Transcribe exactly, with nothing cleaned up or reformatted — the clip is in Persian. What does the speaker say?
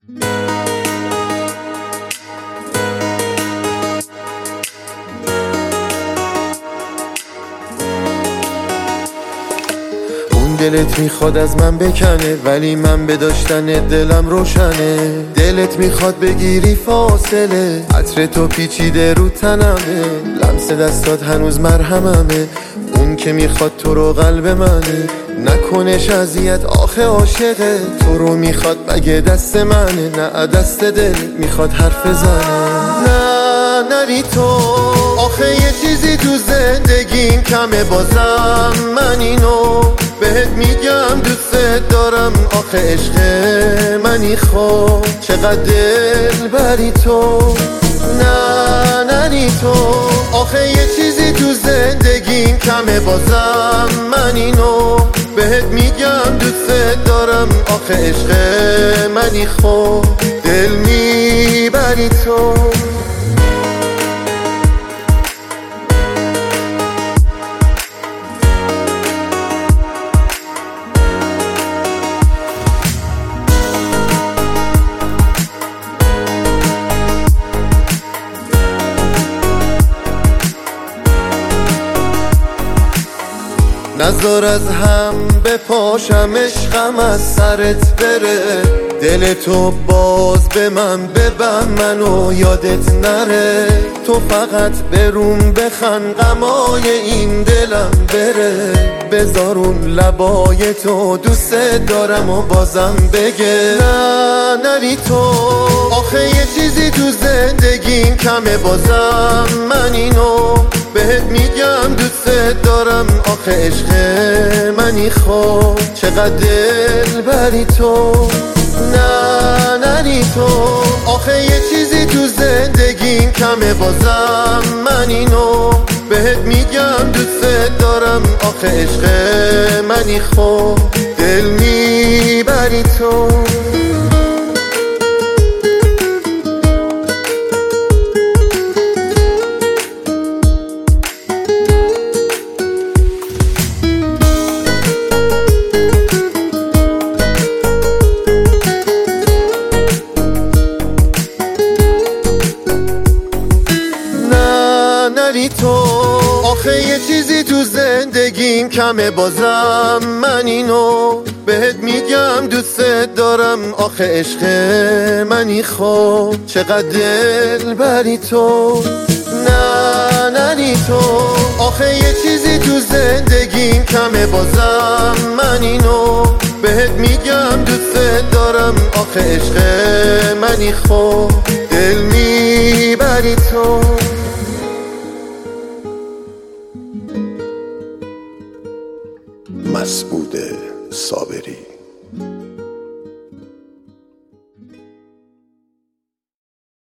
دلت میخواد از من بکنه ولی من به داشتن دلم روشنه. دلت میخواد بگیری فاصله، عطر تو پیچیده رو تنمه، لمس دستات هنوز مرهممه. اون که میخواد تو رو قلب منه، نکنش اذیت آخه عاشقه. تو رو میخواد مگه دست منه، نه دست دل میخواد حرف زنه. نه نری تو، آخه یه چیزی تو زندگیم کمه، بازم من اینو بهت میگم دوست دارم. آخه عشق منی خب چقدر دل بری تو. نه نری تو، آخه یه چیزی تو زندگیم کمه، بازم من اینو بهت میگم دوست دارم. آخه عشق منی خب دل میبری تو. نذار از هم بپاشم، عشقم از سرت بره. دل تو باز به من ببن، منو یادت نره. تو فقط بروم بخن، غمای این دلم بره. بذارون لبای تو دوست دارم و بازم بگه. نه نری تو، آخه یه چیزی تو زندگیم کمه، بازم من اینو بهت میگم دوست دارم. آخه عشق منی خب چقدر دل بری تو. نه نری تو، آخه یه چیزی تو زندگیم کمه، بازم من اینو بهت میگم دوست دارم. آخه عشق منی خب دل میبری تو. نری تو، آخه یه چیزی تو زندگیم کمه، بازم من اینو بهت میگم دوست دارم. آخه عشق منی خب چقدر دل بری تو. نه نری تو، آخه یه چیزی تو زندگیم کمه، بازم من اینو بهت میگم دوست دارم. آخه عشق منی خب دل میبری تو. مسعود صابری.